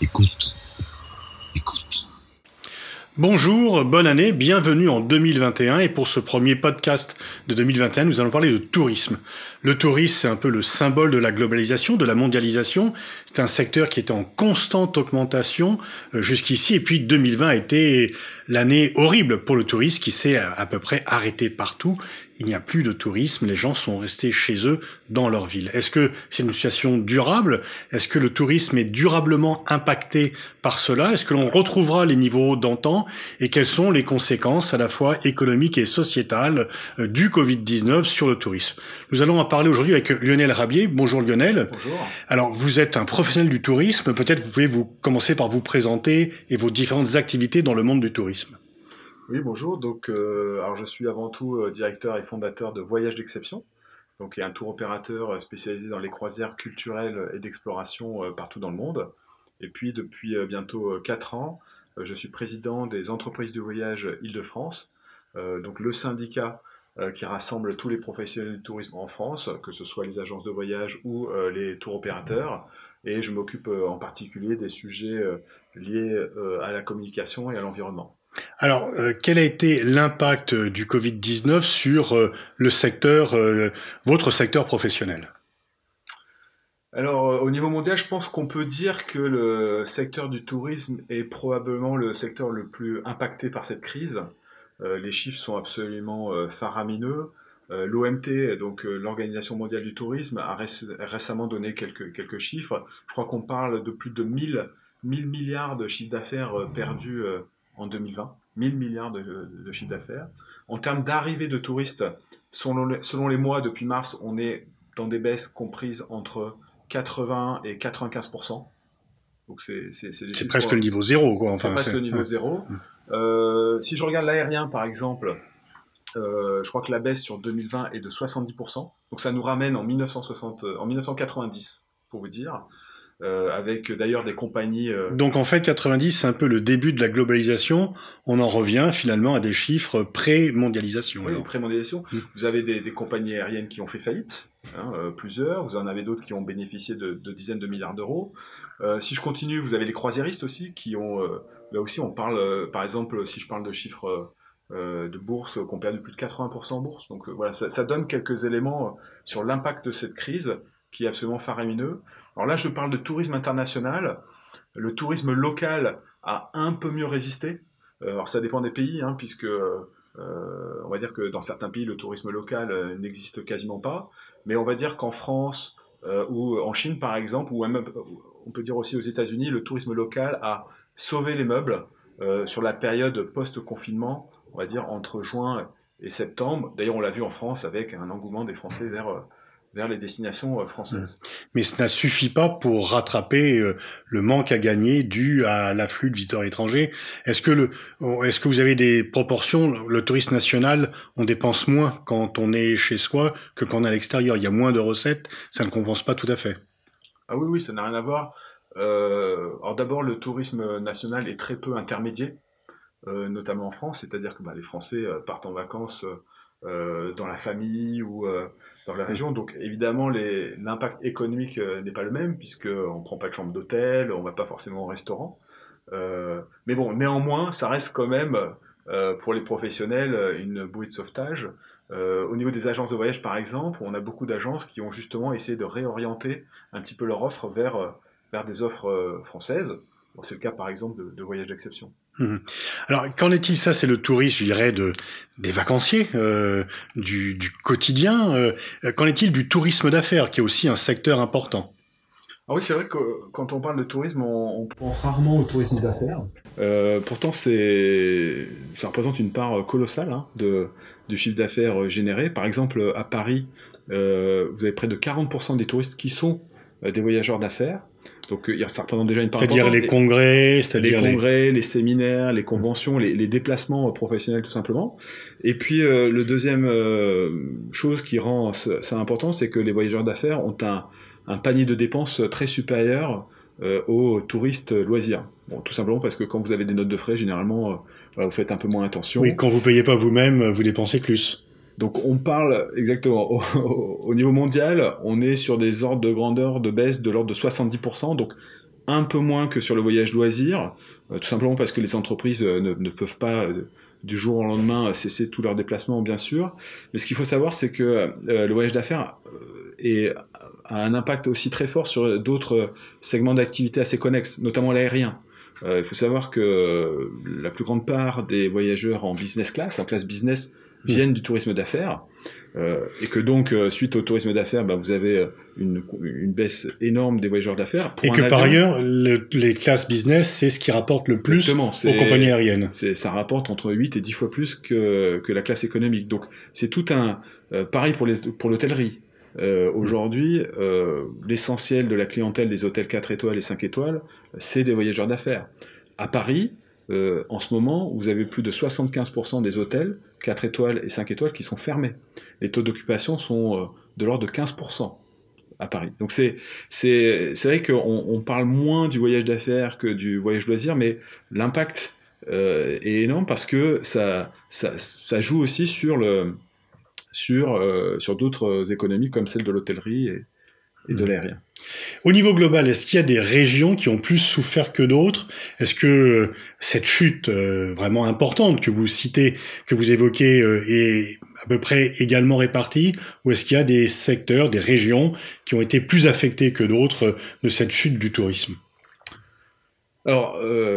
Écoute, écoute. Bonjour, bonne année, bienvenue en 2021 et pour ce premier podcast de 2021, nous allons parler de tourisme. Le tourisme, c'est un peu le symbole de la globalisation, de la mondialisation. C'est un secteur qui est en constante augmentation jusqu'ici et puis 2020 a été l'année horrible pour le tourisme qui s'est à peu près arrêté partout. Il n'y a plus de tourisme, les gens sont restés chez eux dans leur ville. Est-ce que c'est une situation durable ? Est-ce que le tourisme est durablement impacté par cela ? Est-ce que l'on retrouvera les niveaux d'antan ? Et quelles sont les conséquences à la fois économiques et sociétales du Covid-19 sur le tourisme ? Nous allons en parler aujourd'hui avec Lionel Rabier. Bonjour Lionel. Bonjour. Alors vous êtes un professionnel du tourisme, peut-être vous pouvez commencer par vous présenter et vos différentes activités dans le monde du tourisme. Oui, bonjour. Donc, alors je suis avant tout directeur et fondateur de Voyages d'Exception, donc qui est un tour opérateur spécialisé dans les croisières culturelles et d'exploration partout dans le monde. Et puis depuis bientôt 4 ans, je suis président des entreprises du voyage Île-de-France, donc le syndicat qui rassemble tous les professionnels du tourisme en France, que ce soit les agences de voyage ou les tours opérateurs. Et je m'occupe en particulier des sujets liés à la communication et à l'environnement. Alors, quel a été l'impact du Covid-19 sur le secteur, votre secteur professionnel ? Alors, au niveau mondial, je pense qu'on peut dire que le secteur du tourisme est probablement le secteur le plus impacté par cette crise. Les chiffres sont absolument faramineux. L'OMT, donc l'Organisation mondiale du tourisme, a récemment donné quelques chiffres. Je crois qu'on parle de plus de 1000 milliards de chiffre d'affaires perdus en 2020. 1000 milliards de chiffre d'affaires. En termes d'arrivée de touristes, selon les mois depuis mars, on est dans des baisses comprises entre 80 et 95%. Donc c'est presque le niveau zéro, quoi. Enfin, c'est presque le niveau zéro. Si je regarde l'aérien, par exemple, je crois que la baisse sur 2020 est de 70%. Donc ça nous ramène en 1990, pour vous dire. Avec d'ailleurs des compagnies... Donc en fait, 90, c'est un peu le début de la globalisation. On en revient finalement à des chiffres pré-mondialisation. Oui, pré-mondialisation. Vous avez des compagnies aériennes qui ont fait faillite, plusieurs. Vous en avez d'autres qui ont bénéficié de dizaines de milliards d'euros. Si je continue, vous avez les croisiéristes aussi qui ont... là aussi, on parle, par exemple, si je parle de chiffres de bourse, qui ont perdu plus de 80% en bourse. Donc voilà, ça donne quelques éléments sur l'impact de cette crise qui est absolument faramineux. Alors là, je parle de tourisme international. Le tourisme local a un peu mieux résisté. Alors ça dépend des pays, puisque on va dire que dans certains pays, le tourisme local n'existe quasiment pas. Mais on va dire qu'en France ou en Chine, par exemple, ou même, on peut dire aussi aux États-Unis, le tourisme local a sauvé les meubles sur la période post-confinement, on va dire entre juin et septembre. D'ailleurs, on l'a vu en France avec un engouement des Français vers les destinations françaises. Mais ça ne suffit pas pour rattraper le manque à gagner dû à l'afflux de visiteurs étrangers. Est-ce que vous avez des proportions ? Le tourisme national, on dépense moins quand on est chez soi que quand on est à l'extérieur. Il y a moins de recettes, ça ne compense pas tout à fait. Ah oui, ça n'a rien à voir. Alors d'abord, le tourisme national est très peu intermédié, notamment en France, c'est-à-dire que les Français partent en vacances dans la famille ou dans la région. Donc évidemment, l'impact économique n'est pas le même, puisqu'on ne prend pas de chambre d'hôtel, on ne va pas forcément au restaurant. Mais bon, néanmoins, ça reste quand même, pour les professionnels, une bouée de sauvetage. Au niveau des agences de voyage, par exemple, on a beaucoup d'agences qui ont justement essayé de réorienter un petit peu leur offre vers des offres françaises. Bon, c'est le cas, par exemple, de Voyages d'Exception. Alors, qu'en est-il, ça c'est le tourisme, je dirais, des vacanciers, du quotidien. Qu'en est-il du tourisme d'affaires, qui est aussi un secteur important ? Ah oui, c'est vrai que quand on parle de tourisme, on pense rarement au tourisme d'affaires. Pourtant, ça représente une part colossale du chiffre d'affaires généré. Par exemple, à Paris, vous avez près de 40% des touristes qui sont des voyageurs d'affaires. Donc ça représente déjà une part c'est-à-dire importante. Les congrès, les séminaires, les conventions, les déplacements professionnels tout simplement. Et puis le deuxième chose qui rend ça important, c'est que les voyageurs d'affaires ont un panier de dépenses très supérieur aux touristes loisirs. Bon, tout simplement parce que quand vous avez des notes de frais, généralement, vous faites un peu moins attention. Oui, quand vous payez pas vous-même, vous dépensez plus. Donc on parle exactement, au niveau mondial, on est sur des ordres de grandeur de baisse de l'ordre de 70%. Donc un peu moins que sur le voyage loisir, tout simplement parce que les entreprises ne peuvent pas du jour au lendemain cesser tous leurs déplacements, bien sûr. Mais ce qu'il faut savoir, c'est que le voyage d'affaires a un impact aussi très fort sur d'autres segments d'activité assez connexes, notamment l'aérien. Il faut savoir que la plus grande part des voyageurs en business class, en classe business, viennent du tourisme d'affaires, et que donc, suite au tourisme d'affaires, vous avez une baisse énorme des voyageurs d'affaires. Et que par ailleurs, les classes business, c'est ce qui rapporte le plus aux compagnies aériennes. Ça rapporte entre 8 et 10 fois plus que la classe économique. Donc, c'est tout un... pareil pour l'hôtellerie. Aujourd'hui, l'essentiel de la clientèle des hôtels 4 étoiles et 5 étoiles, c'est des voyageurs d'affaires. À Paris, en ce moment, vous avez plus de 75% des hôtels 4 étoiles et 5 étoiles qui sont fermés. Les taux d'occupation sont de l'ordre de 15% à Paris. Donc c'est vrai qu'on parle moins du voyage d'affaires que du voyage loisir, mais l'impact est énorme parce que ça joue aussi sur d'autres économies comme celle de l'hôtellerie et de l'aérien. Au niveau global, est-ce qu'il y a des régions qui ont plus souffert que d'autres? Est-ce que cette chute vraiment importante que vous citez, que vous évoquez, est à peu près également répartie? Ou est-ce qu'il y a des secteurs, des régions qui ont été plus affectées que d'autres de cette chute du tourisme? Alors,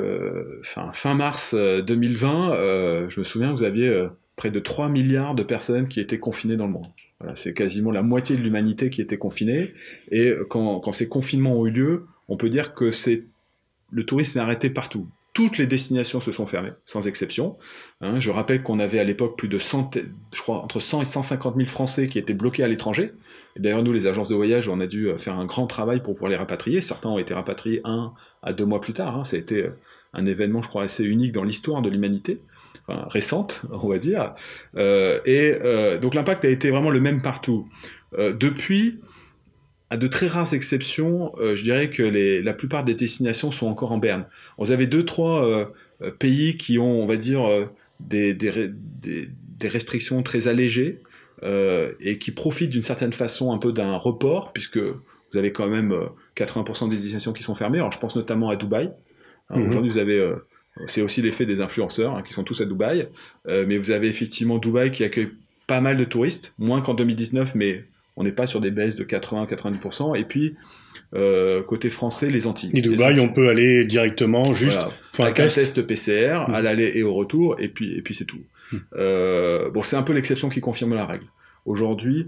fin mars 2020, je me souviens, vous aviez près de 3 milliards de personnes qui étaient confinées dans le monde. Voilà, c'est quasiment la moitié de l'humanité qui était confinée. Et quand ces confinements ont eu lieu, on peut dire que le tourisme est arrêté partout. Toutes les destinations se sont fermées, sans exception. Je rappelle qu'on avait à l'époque plus de entre 100 et 150 000 Français qui étaient bloqués à l'étranger. Et d'ailleurs, nous, les agences de voyage, on a dû faire un grand travail pour pouvoir les rapatrier. Certains ont été rapatriés 1 à 2 mois plus tard. Ça a été un événement, je crois, assez unique dans l'histoire de l'humanité. Enfin, récente, on va dire. Donc l'impact a été vraiment le même partout. Depuis, à de très rares exceptions, je dirais que la plupart des destinations sont encore en berne. Vous avez 2-3 pays qui ont, on va dire, des restrictions très allégées et qui profitent d'une certaine façon un peu d'un report, puisque vous avez quand même 80% des destinations qui sont fermées. Alors je pense notamment à Dubaï. Aujourd'hui, vous avez... c'est aussi l'effet des influenceurs qui sont tous à Dubaï, mais vous avez effectivement Dubaï qui accueille pas mal de touristes, moins qu'en 2019, mais on n'est pas sur des baisses de 80-90%. Et puis, côté français, les Antilles. Et Dubaï, on peut aller directement, juste avec un test PCR à l'aller et au retour, et puis c'est tout. C'est un peu l'exception qui confirme la règle. Aujourd'hui,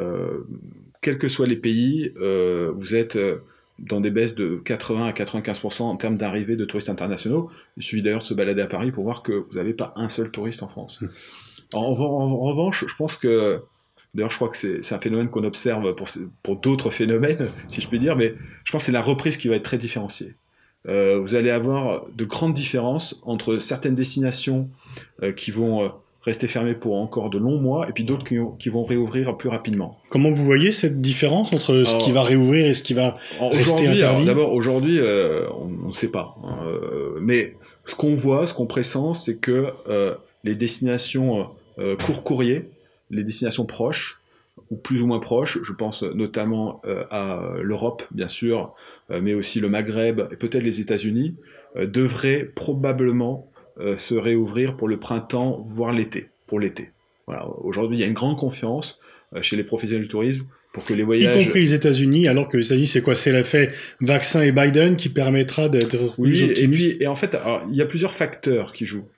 quels que soient les pays, vous êtes... dans des baisses de 80 à 95% en termes d'arrivée de touristes internationaux. Il suffit d'ailleurs de se balader à Paris pour voir que vous n'avez pas un seul touriste en France. En revanche, je pense que... D'ailleurs, je crois que c'est un phénomène qu'on observe pour d'autres phénomènes, si je puis dire, mais je pense que c'est la reprise qui va être très différenciée. Vous allez avoir de grandes différences entre certaines destinations qui vont... rester fermés pour encore de longs mois, et puis d'autres qui vont réouvrir plus rapidement. Comment vous voyez cette différence entre ce qui va réouvrir et ce qui va rester interdit? D'abord, aujourd'hui, on ne sait pas. Mais ce qu'on voit, ce qu'on pressent, c'est que les destinations court-courrier, les destinations proches, ou plus ou moins proches, je pense notamment à l'Europe, bien sûr, mais aussi le Maghreb, et peut-être les États-Unis, devraient probablement se réouvrir pour le printemps, voire pour l'été. Voilà. Aujourd'hui, il y a une grande confiance chez les professionnels du tourisme pour que les voyages... Y compris les États-Unis, alors que les États-Unis, c'est quoi? C'est l'effet vaccin et Biden qui permettra d'être plus optimiste. Et en fait, il y a plusieurs facteurs qui jouent.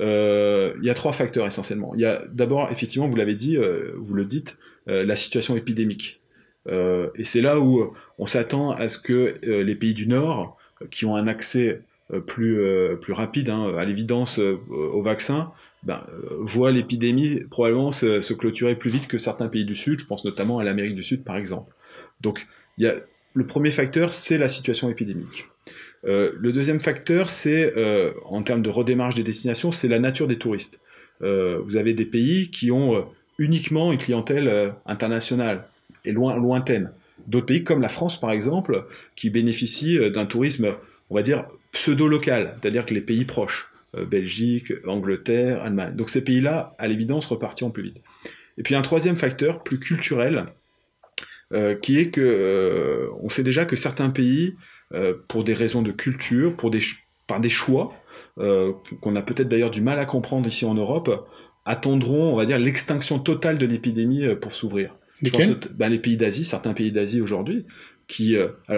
Il y a 3 facteurs essentiellement. Il y a d'abord, effectivement, vous l'avez dit, vous le dites, la situation épidémique. Et c'est là où on s'attend à ce que les pays du Nord, qui ont un accès plus rapide, à l'évidence, au vaccin, voient l'épidémie probablement se clôturer plus vite que certains pays du Sud. Je pense notamment à l'Amérique du Sud, par exemple. Donc, le premier facteur, c'est la situation épidémique. Le deuxième facteur, c'est, en termes de redémarrage des destinations, c'est la nature des touristes. Vous avez des pays qui ont uniquement une clientèle internationale et lointaine. D'autres pays, comme la France, par exemple, qui bénéficient d'un tourisme, on va dire, pseudo-local, c'est-à-dire que les pays proches, Belgique, Angleterre, Allemagne. Donc ces pays-là, à l'évidence, repartiront plus vite. Et puis un troisième facteur, plus culturel, qui est que on sait déjà que certains pays pour des raisons de culture, par des choix, qu'on a peut-être d'ailleurs du mal à comprendre ici en Europe, attendront, on va dire, l'extinction totale de l'épidémie pour s'ouvrir. Je pense que les pays d'Asie, certains pays d'Asie aujourd'hui, qui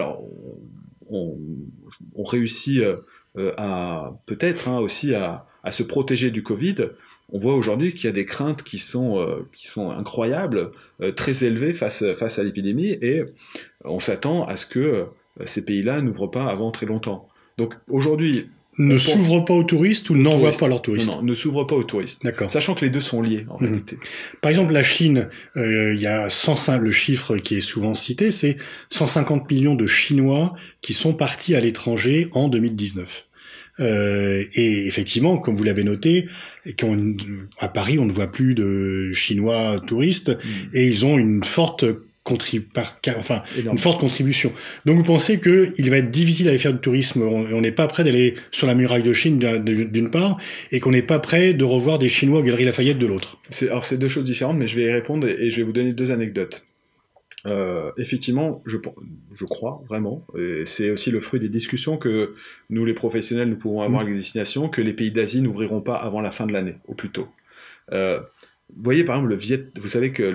ont réussi à peut-être aussi à se protéger du Covid. On voit aujourd'hui qu'il y a des craintes qui sont incroyables, très élevées face à l'épidémie, et on s'attend à ce que ces pays-là n'ouvrent pas avant très longtemps. Donc aujourd'hui, ne s'ouvrent pas aux touristes ou n'envoient pas leurs touristes? Non, ne s'ouvrent pas aux touristes. D'accord. Sachant que les deux sont liés, en réalité. Par exemple, la Chine, il y a 105, le chiffre qui est souvent cité, c'est 150 millions de Chinois qui sont partis à l'étranger en 2019. Et effectivement, comme vous l'avez noté, à Paris, on ne voit plus de Chinois touristes, et ils ont une forte contribution. Donc vous pensez qu'il va être difficile d'aller faire du tourisme, on n'est pas prêt d'aller sur la muraille de Chine d'une part, et qu'on n'est pas prêt de revoir des Chinois aux Galeries Lafayette de l'autre. Alors c'est deux choses différentes, mais je vais y répondre et je vais vous donner deux anecdotes. Effectivement, je crois vraiment, et c'est aussi le fruit des discussions que nous les professionnels nous pouvons avoir avec les destinations, que les pays d'Asie n'ouvriront pas avant la fin de l'année, au plus tôt. Vous voyez par exemple vous savez que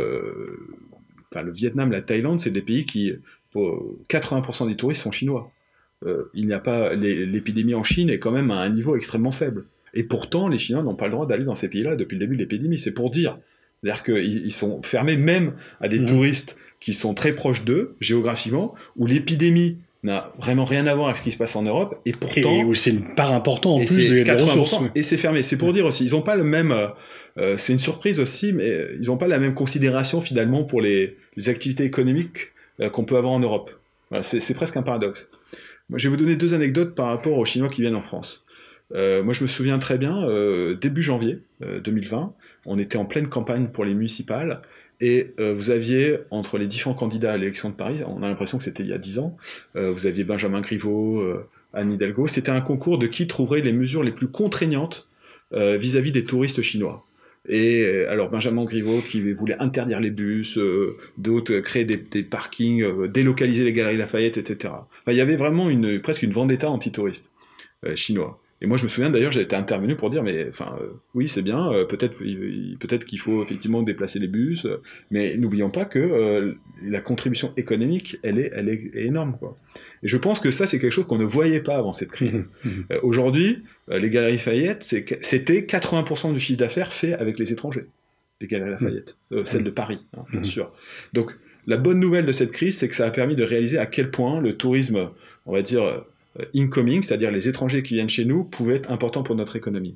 le Vietnam, la Thaïlande, c'est des pays qui, pour 80% des touristes sont chinois. Il n'y a pas l'épidémie en Chine est quand même à un niveau extrêmement faible. Et pourtant, les Chinois n'ont pas le droit d'aller dans ces pays-là depuis le début de l'épidémie. C'est pour dire. C'est-à-dire qu'ils sont fermés même à des touristes qui sont très proches d'eux, géographiquement, où l'épidémie n'a vraiment rien à voir avec ce qui se passe en Europe, et pourtant... Et où c'est une part importante en plus des ressources. Et c'est fermé. C'est pour dire aussi, ils n'ont pas le même... c'est une surprise aussi, mais ils n'ont pas la même considération, finalement, pour les activités économiques qu'on peut avoir en Europe. Voilà, c'est presque un paradoxe. Moi, je vais vous donner deux anecdotes par rapport aux Chinois qui viennent en France. Moi, je me souviens très bien, début janvier 2020, on était en pleine campagne pour les municipales, et vous aviez, entre les différents candidats à l'élection de Paris, on a l'impression que c'était il y a 10 ans, vous aviez Benjamin Griveaux, Anne Hidalgo, c'était un concours de qui trouverait les mesures les plus contraignantes vis-à-vis des touristes chinois. Et alors Benjamin Griveaux qui voulait interdire les bus, d'autres créer des parkings, délocaliser les Galeries Lafayette, etc. Enfin, il y avait vraiment presque une vendetta anti-touriste chinois. Et moi, je me souviens d'ailleurs, j'ai été intervenu pour dire, mais oui, c'est bien, peut-être qu'il faut effectivement déplacer les bus, mais n'oublions pas que la contribution économique, elle est énorme, quoi. Et je pense que ça, c'est quelque chose qu'on ne voyait pas avant cette crise. Aujourd'hui, les Galeries Lafayette, c'était 80% du chiffre d'affaires fait avec les étrangers, les Galeries Lafayette, celles de Paris, hein, bien sûr. Donc, la bonne nouvelle de cette crise, c'est que ça a permis de réaliser à quel point le tourisme, on va dire, incoming, c'est-à-dire les étrangers qui viennent chez nous, pouvaient être importants pour notre économie.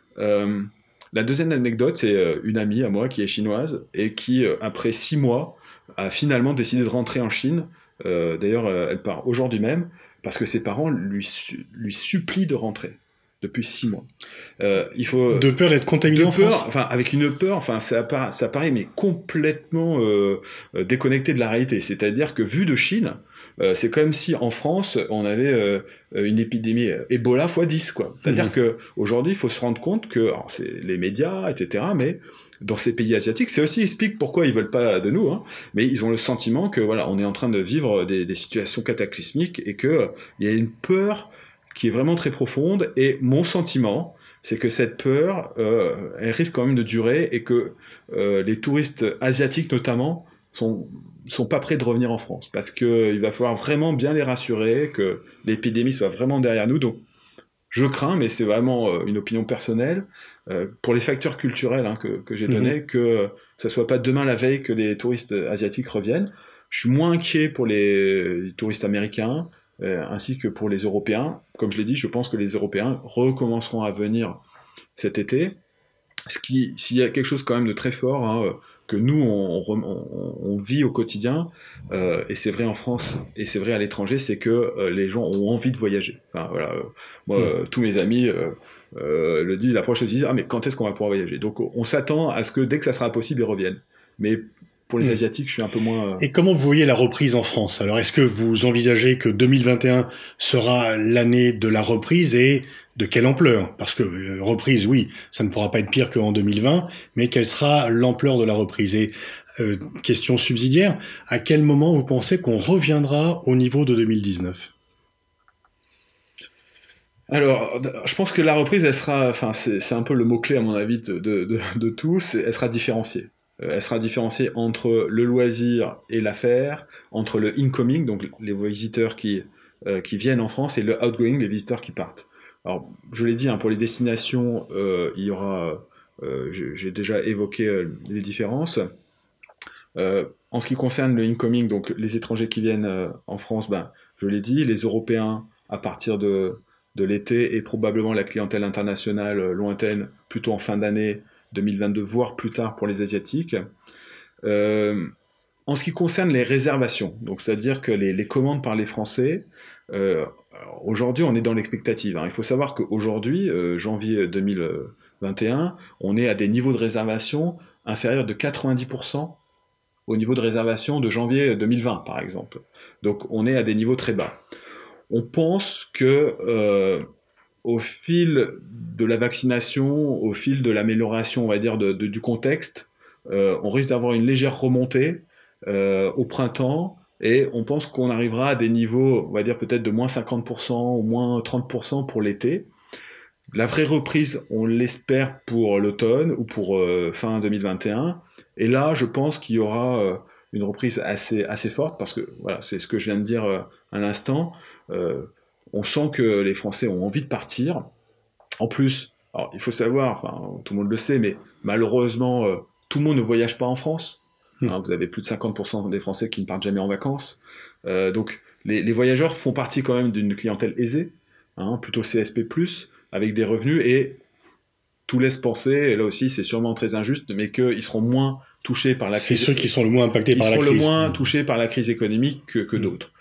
La deuxième anecdote, c'est une amie à moi qui est chinoise et qui, après 6 mois, a finalement décidé de rentrer en Chine. D'ailleurs, elle part aujourd'hui même parce que ses parents lui supplient de rentrer depuis 6 mois. Il faut de peur d'être contaminé en France. Enfin, avec une peur, ça paraît mais complètement déconnecté de la réalité. C'est-à-dire que vu de Chine, c'est comme si en France on avait une épidémie Ebola x10, quoi. C'est-à-dire que aujourd'hui il faut se rendre compte que alors, c'est les médias, etc. Mais dans ces pays asiatiques, c'est aussi explique pourquoi ils veulent pas de nous, hein, mais ils ont le sentiment que voilà, on est en train de vivre des situations cataclysmiques et que il y a une peur qui est vraiment très profonde. Et mon sentiment, c'est que cette peur, elle risque quand même de durer et que les touristes asiatiques notamment sont pas prêts de revenir en France, parce que il va falloir vraiment bien les rassurer que l'épidémie soit vraiment derrière nous. Donc je crains, mais c'est vraiment une opinion personnelle, pour les facteurs culturels que j'ai donnés, que ça soit pas demain la veille que les touristes asiatiques reviennent. Je suis moins inquiet pour les touristes américains, ainsi que pour les Européens. Comme je l'ai dit, je pense que les Européens recommenceront à venir cet été. S'il y a quelque chose quand même de très fort, hein, que nous, on vit au quotidien, et c'est vrai en France, et c'est vrai à l'étranger, c'est que les gens ont envie de voyager. Enfin, voilà, moi, tous mes amis l'approche, ils disent « Ah, mais quand est-ce qu'on va pouvoir voyager ?» Donc, on s'attend à ce que, dès que ça sera possible, ils reviennent. Mais pour les Asiatiques, je suis un peu moins... Et comment vous voyez la reprise en France? Alors, est-ce que vous envisagez que 2021 sera l'année de la reprise, et de quelle ampleur? Parce que reprise, oui, ça ne pourra pas être pire qu'en 2020, mais quelle sera l'ampleur de la reprise? Et question subsidiaire, à quel moment vous pensez qu'on reviendra au niveau de 2019? Alors, je pense que la reprise, elle sera, enfin, c'est un peu le mot-clé à mon avis de tous, elle sera différenciée. Elle sera différenciée entre le loisir et l'affaire, entre le incoming, donc les visiteurs qui viennent en France, et le outgoing, les visiteurs qui partent. Alors, je l'ai dit, hein, pour les destinations, il y aura, j'ai déjà évoqué les différences. En ce qui concerne le incoming, donc les étrangers qui viennent en France, ben, je l'ai dit, les Européens à partir de l'été et probablement la clientèle internationale lointaine plutôt en fin d'année 2022, voire plus tard pour les Asiatiques. En ce qui concerne les réservations, donc c'est-à-dire que les commandes par les Français, aujourd'hui on est dans l'expectative. Hein. Il faut savoir qu'aujourd'hui, janvier 2021, on est à des niveaux de réservation inférieurs de 90% au niveau de réservation de janvier 2020 par exemple. Donc on est à des niveaux très bas. On pense que au fil de la vaccination, au fil de l'amélioration, on va dire, du contexte, on risque d'avoir une légère remontée au printemps, et on pense qu'on arrivera à des niveaux, on va dire peut-être de moins 50% ou moins 30% pour l'été. La vraie reprise, on l'espère pour l'automne ou pour fin 2021. Et là, je pense qu'il y aura une reprise assez forte, parce que voilà, c'est ce que je viens de dire à l'instant. On sent que les Français ont envie de partir. En plus, alors, il faut savoir, enfin, tout le monde le sait, mais malheureusement, tout le monde ne voyage pas en France. Hein, vous avez plus de 50% des Français qui ne partent jamais en vacances. Donc, les voyageurs font partie quand même d'une clientèle aisée, hein, plutôt CSP+, avec des revenus, et tout laisse penser, et là aussi c'est sûrement très injuste, mais qu'ils seront moins touchés par la crise. C'est ceux qui sont le moins impactés par la crise. Ils seront le moins touchés par la crise économique que d'autres.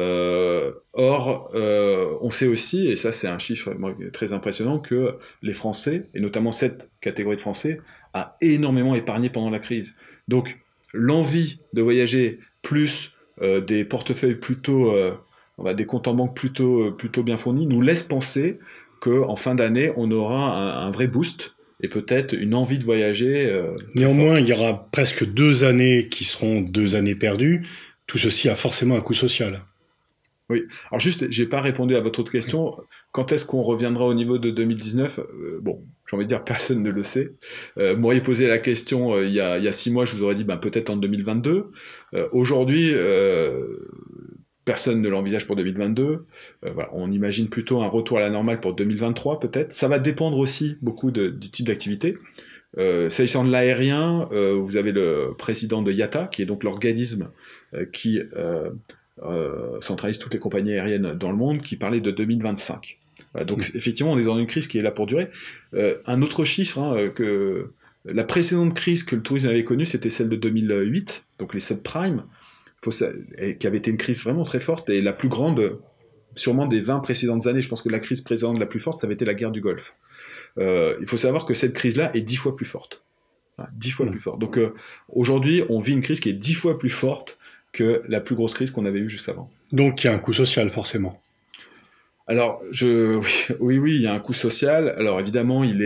Or, on sait aussi, et ça c'est un chiffre très impressionnant, que les Français, et notamment cette catégorie de Français, a énormément épargné pendant la crise. Donc, l'envie de voyager, plus des portefeuilles plutôt, des comptes en banque plutôt bien fournis, nous laisse penser qu'en fin d'année, on aura un vrai boost, et peut-être une envie de voyager. Néanmoins, il y aura presque 2 années qui seront 2 années perdues. Tout ceci a forcément un coût social. Oui. Alors juste, j'ai pas répondu à votre autre question. Quand est-ce qu'on reviendra au niveau de 2019 ? Bon, j'ai envie de dire, personne ne le sait. Vous m'auriez posé la question il y a 6 mois, je vous aurais dit peut-être en 2022. Aujourd'hui, personne ne l'envisage pour 2022. Voilà, on imagine plutôt un retour à la normale pour 2023 peut-être. Ça va dépendre aussi beaucoup du type d'activité. S'agissant de l'aérien, vous avez le président de IATA, qui est donc l'organisme qui centralise toutes les compagnies aériennes dans le monde, qui parlait de 2025. Voilà, donc effectivement, on est dans une crise qui est là pour durer. Un autre chiffre, que la précédente crise que le tourisme avait connue, c'était celle de 2008, donc les subprimes, qui avait été une crise vraiment très forte, et la plus grande, sûrement des 20 précédentes années. Je pense que la crise précédente la plus forte, ça avait été la guerre du Golfe. Il faut savoir que cette crise-là est 10 fois plus forte. 10 fois plus forte. Donc aujourd'hui, on vit une crise qui est 10 fois plus forte que la plus grosse crise qu'on avait eue jusqu'avant. Donc il y a un coût social, forcément. Alors, oui, il y a un coût social. Alors évidemment, il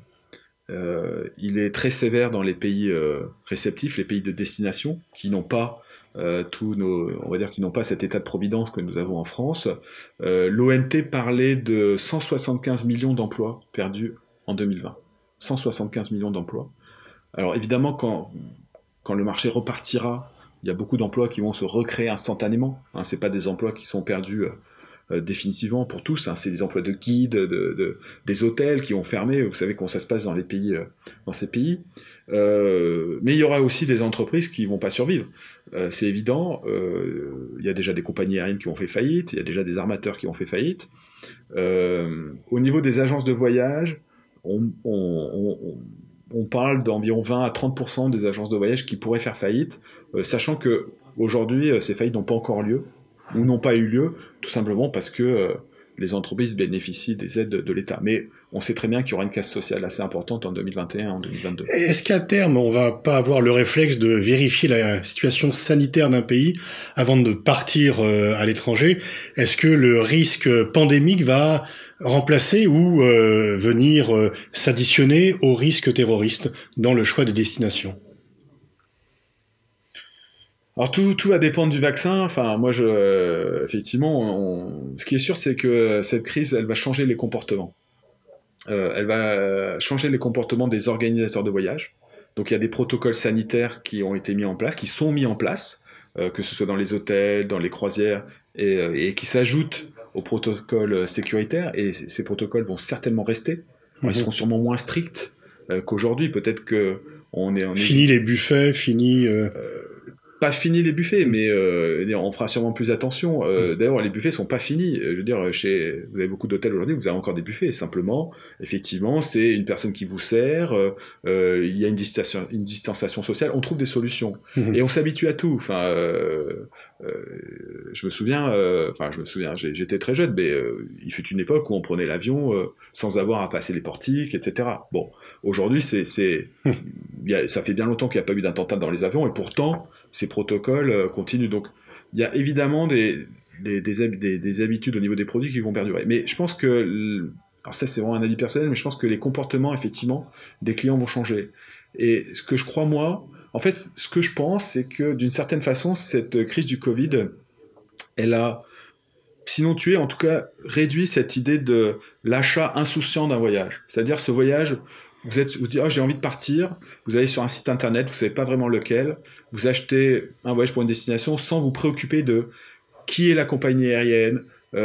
est très sévère dans les pays réceptifs, les pays de destination, qui n'ont pas on va dire, qui n'ont pas cet état de providence que nous avons en France. L'OMT parlait de 175 millions d'emplois perdus en 2020. 175 millions d'emplois. Alors évidemment, quand le marché repartira, il y a beaucoup d'emplois qui vont se recréer instantanément. Hein, c'est pas des emplois qui sont perdus définitivement pour tous. Hein, c'est des emplois de guides, des hôtels qui vont fermer. Vous savez comment ça se passe dans ces pays. Mais il y aura aussi des entreprises qui vont pas survivre. C'est évident. Il y a déjà des compagnies aériennes qui ont fait faillite. Il y a déjà des armateurs qui ont fait faillite. Au niveau des agences de voyage, on parle d'environ 20 à 30% des agences de voyage qui pourraient faire faillite, sachant que aujourd'hui ces faillites n'ont pas encore lieu, ou n'ont pas eu lieu, tout simplement parce que les entreprises bénéficient des aides de l'État. Mais on sait très bien qu'il y aura une casse sociale assez importante en 2021 et en 2022. Est-ce qu'à terme, on va pas avoir le réflexe de vérifier la situation sanitaire d'un pays avant de partir à l'étranger ? Est-ce que le risque pandémique va remplacer ou venir s'additionner au risque terroriste dans le choix des destinations ? Alors tout va dépendre du vaccin. Enfin, moi, effectivement, ce qui est sûr, c'est que cette crise, elle va changer les comportements. Elle va changer les comportements des organisateurs de voyage. Donc il y a des protocoles sanitaires qui ont été mis en place, qui sont mis en place, que ce soit dans les hôtels, dans les croisières, et qui s'ajoutent aux protocoles sécuritaires. Et ces protocoles vont certainement rester. Ils seront sûrement moins stricts qu'aujourd'hui. Peut-être que fini les buffets, pas fini les buffets, mais on fera sûrement plus attention. D'ailleurs, les buffets sont pas finis. Je veux dire, vous avez beaucoup d'hôtels aujourd'hui, vous avez encore des buffets. Simplement, effectivement, c'est une personne qui vous sert. Il y a une distanciation sociale. On trouve des solutions et on s'habitue à tout. Enfin, je me souviens. J'étais très jeune, mais il fut une époque où on prenait l'avion sans avoir à passer les portiques, etc. Bon, aujourd'hui, ça fait bien longtemps qu'il n'y a pas eu d'attentat dans les avions, et pourtant ces protocoles continuent. Donc, il y a évidemment des habitudes au niveau des produits qui vont perdurer. Mais je pense que, alors ça c'est vraiment un avis personnel, mais je pense que les comportements, effectivement, des clients vont changer. Et ce que je crois, moi, en fait, ce que je pense, c'est que d'une certaine façon, cette crise du Covid, elle a, sinon tué, en tout cas réduit cette idée de l'achat insouciant d'un voyage. C'est-à-dire ce voyage, vous dites, j'ai envie de partir, vous allez sur un site internet, vous ne savez pas vraiment lequel, vous achetez un voyage pour une destination sans vous préoccuper de qui est la compagnie aérienne,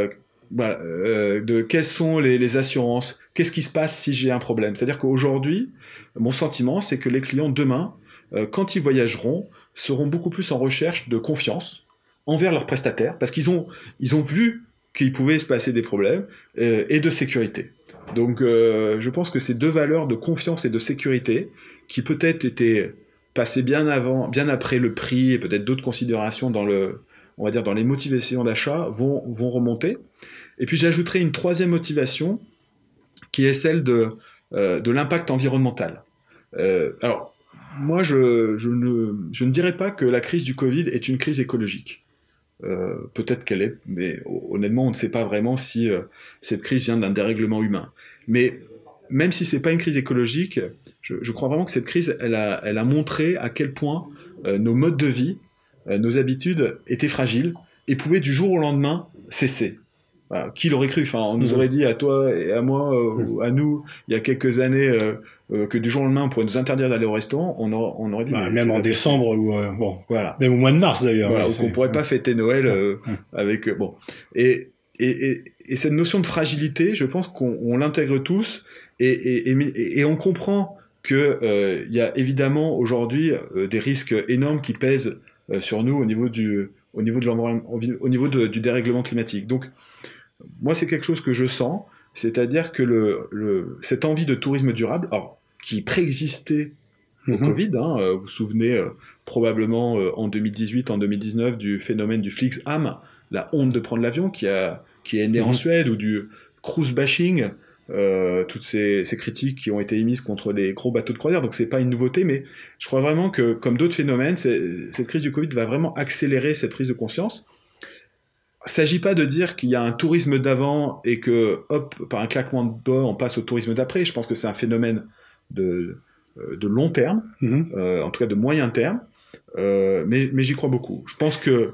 de quelles sont les assurances, qu'est-ce qui se passe si j'ai un problème. C'est-à-dire qu'aujourd'hui, mon sentiment, c'est que les clients, demain, quand ils voyageront, seront beaucoup plus en recherche de confiance envers leurs prestataires, parce qu'ils ont vu qu'il pouvait se passer des problèmes, et de sécurité. Donc je pense que ces deux valeurs de confiance et de sécurité, qui peut-être étaient passées bien après le prix et peut-être d'autres considérations dans les motivations d'achat, vont remonter. Et puis j'ajouterai une troisième motivation, qui est celle de l'impact environnemental. Alors, moi, je ne dirais pas que la crise du Covid est une crise écologique. Peut-être qu'elle est, mais honnêtement, on ne sait pas vraiment si cette crise vient d'un dérèglement humain. Mais même si c'est pas une crise écologique, je crois vraiment que cette crise, elle a montré à quel point nos modes de vie, nos habitudes étaient fragiles et pouvaient du jour au lendemain cesser. Voilà. Qui l'aurait cru ? Enfin, on nous aurait dit à toi et à moi, ou à nous, il y a quelques années, que du jour au lendemain, on pourrait nous interdire d'aller au restaurant. On aurait dit. Même en décembre ou voilà. Même au mois de mars d'ailleurs. Voilà, qu'on pourrait pas fêter Noël avec bon. Et cette notion de fragilité, je pense qu'on l'intègre tous et on comprend que il y a évidemment aujourd'hui des risques énormes qui pèsent sur nous au niveau de l'environnement, au niveau du dérèglement climatique. Donc moi, c'est quelque chose que je sens, c'est-à-dire que cette envie de tourisme durable, alors, qui préexistait au Covid, vous vous souvenez probablement en 2018, en 2019 du phénomène du Flixam, la honte de prendre l'avion qui est né en Suède, ou du cruise bashing, toutes ces critiques qui ont été émises contre les gros bateaux de croisière. Donc c'est pas une nouveauté, mais je crois vraiment que, comme d'autres phénomènes, cette crise du Covid va vraiment accélérer cette prise de conscience. Il ne s'agit pas de dire qu'il y a un tourisme d'avant et que, hop, par un claquement de doigts, on passe au tourisme d'après. Je pense que c'est un phénomène de long terme, en tout cas de moyen terme, mais j'y crois beaucoup. Je pense que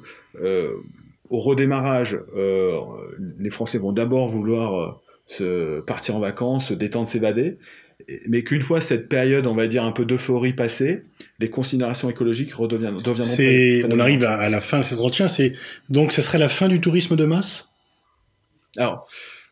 au redémarrage, les Français vont d'abord vouloir partir en vacances, se détendre, s'évader, mais qu'une fois cette période, on va dire, un peu d'euphorie passée, les considérations écologiques redeviendront. On arrive à la fin de cet entretien. Donc, ce serait la fin du tourisme de masse ? Alors,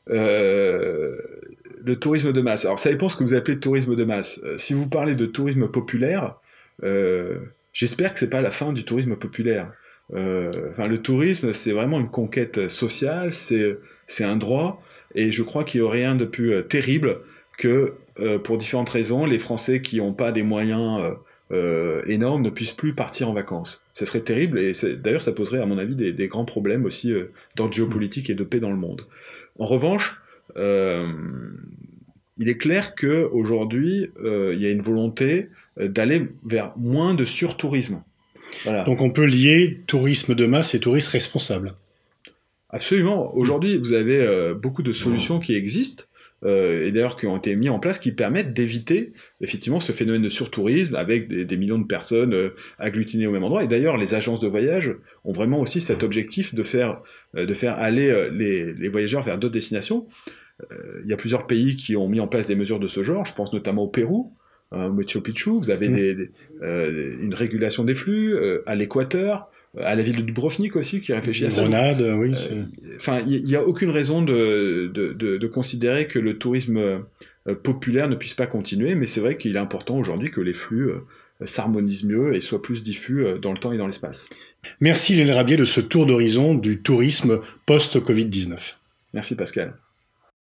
le tourisme de masse. Alors, ça dépend ce que vous appelez de tourisme de masse. Si vous parlez de tourisme populaire, j'espère que c'est pas la fin du tourisme populaire. Le tourisme, c'est vraiment une conquête sociale, c'est un droit, et je crois qu'il n'y a rien de plus terrible que, pour différentes raisons, les Français qui n'ont pas des moyens énormes ne puissent plus partir en vacances. Ce serait terrible, et d'ailleurs ça poserait à mon avis des grands problèmes aussi d'ordre géopolitique et de paix dans le monde. En revanche, il est clair qu'aujourd'hui, il y a une volonté d'aller vers moins de surtourisme. Voilà. Donc on peut lier tourisme de masse et tourisme responsable. Absolument. Aujourd'hui, vous avez beaucoup de solutions qui existent. et d'ailleurs qui ont été mis en place, qui permettent d'éviter effectivement ce phénomène de surtourisme avec des millions de personnes agglutinées au même endroit. Et d'ailleurs, les agences de voyage ont vraiment aussi cet objectif de faire aller les voyageurs vers d'autres destinations. Il y a plusieurs pays qui ont mis en place des mesures de ce genre. Je pense notamment au Pérou, Machu Picchu. Vous avez une régulation des flux à l'Équateur. À la ville de Dubrovnik aussi, qui réfléchit à ça. Grenade, oui. Enfin, il n'y a aucune raison de considérer que le tourisme populaire ne puisse pas continuer, mais c'est vrai qu'il est important aujourd'hui que les flux s'harmonisent mieux et soient plus diffus dans le temps et dans l'espace. Merci Lionel Rabier de ce tour d'horizon du tourisme post-Covid-19. Merci Pascal.